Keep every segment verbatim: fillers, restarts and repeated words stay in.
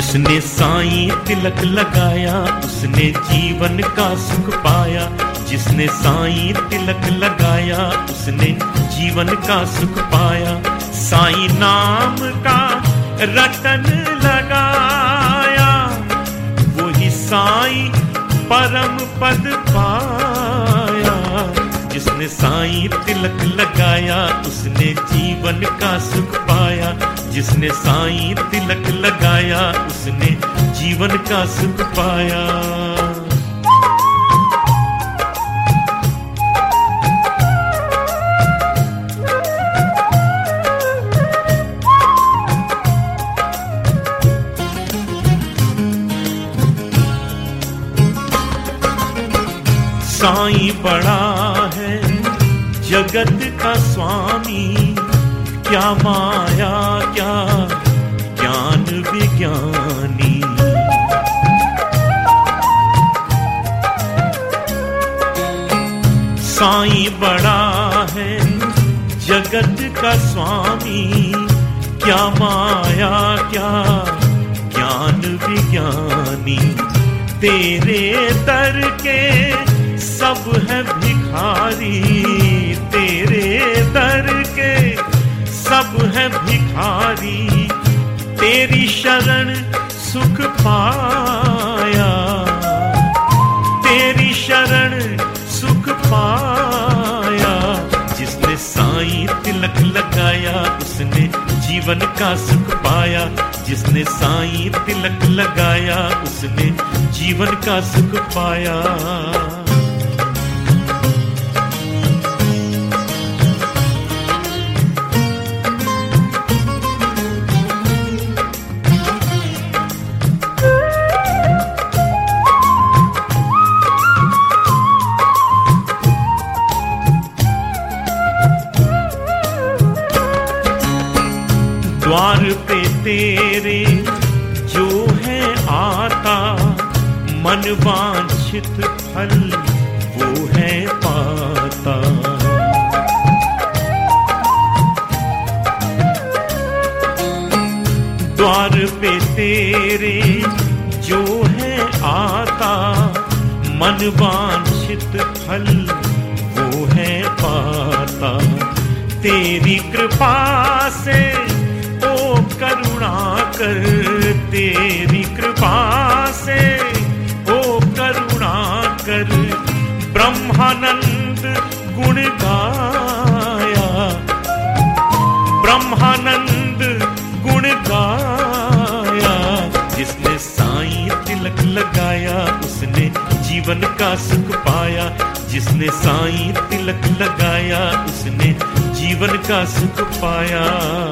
जिसने साईं तिलक लगाया उसने जीवन का सुख पाया। जिसने साईं तिलक लगाया उसने जीवन का सुख पाया। साईं नाम का रटन लगाया वही साईं परम पद पाया। जिसने साईं तिलक लगाया उसने जीवन का सुख पाया। जिसने साईं तिलक लगाया उसने जीवन का सुख पाया। साईं बड़ा है जगत का स्वामी, क्या माया क्या ज्ञान विज्ञानी। साईं बड़ा है जगत का स्वामी, क्या माया क्या ज्ञान विज्ञानी। तेरे दर के सब है भिखारी, तेरे दर के सब है भिखारी। तेरी शरण सुख पाया, तेरी शरण सुख पाया। जिसने साईं तिलक लगाया उसने जीवन का सुख पाया। जिसने साईं तिलक लगाया उसने जीवन का सुख पाया। द्वार पे तेरे जो है आता, मन वांछित फल वो है पाता। द्वार पे तेरे जो है आता, मन वांछित फल वो है पाता। तेरी कृपा से करुणा कर, तेरी कृपा से ओ करुणा कर। ब्रह्मानंद गुण गाया, ब्रह्मानंद गुण गाया। जिसने साईं तिलक लगाया उसने जीवन का सुख पाया। जिसने साईं तिलक लगाया उसने जीवन का सुख पाया।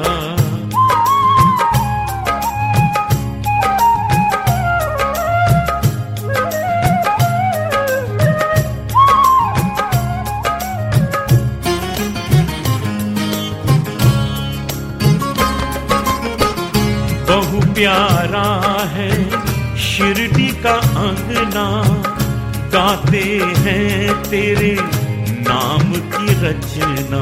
बहु प्यारा है शिरडी का अंगना, गाते हैं तेरे नाम की रचना।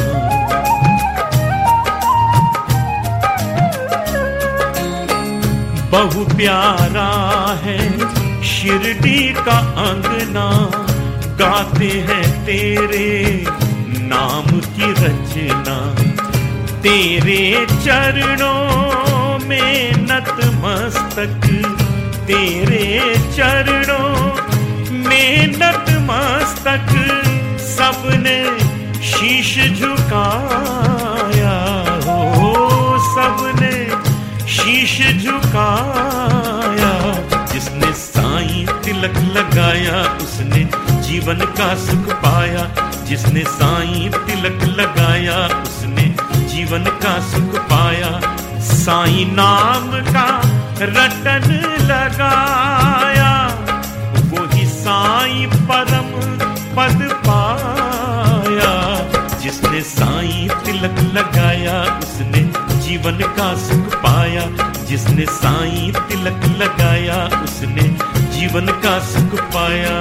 बहु प्यारा है शिरडी का अंगना, गाते हैं तेरे नाम की रचना। तेरे चरणों में नतमस्तक, तेरे चरणों में नतमस्तक। सबने शीश झुकाया हो, सबने शीश झुकाया। जिसने साईं तिलक लगाया उसने जीवन का सुख पाया। जिसने साईं तिलक लगाया उसने जीवन का सुख पाया। साईं नाम का रटन लगाया वही साईं परम पद पाया। जिसने साईं तिलक लगाया उसने जीवन का सुख पाया। जिसने साईं तिलक लगाया उसने जीवन का सुख पाया।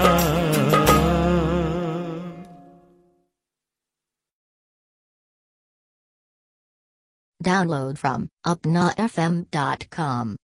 Download from upna f m dot com.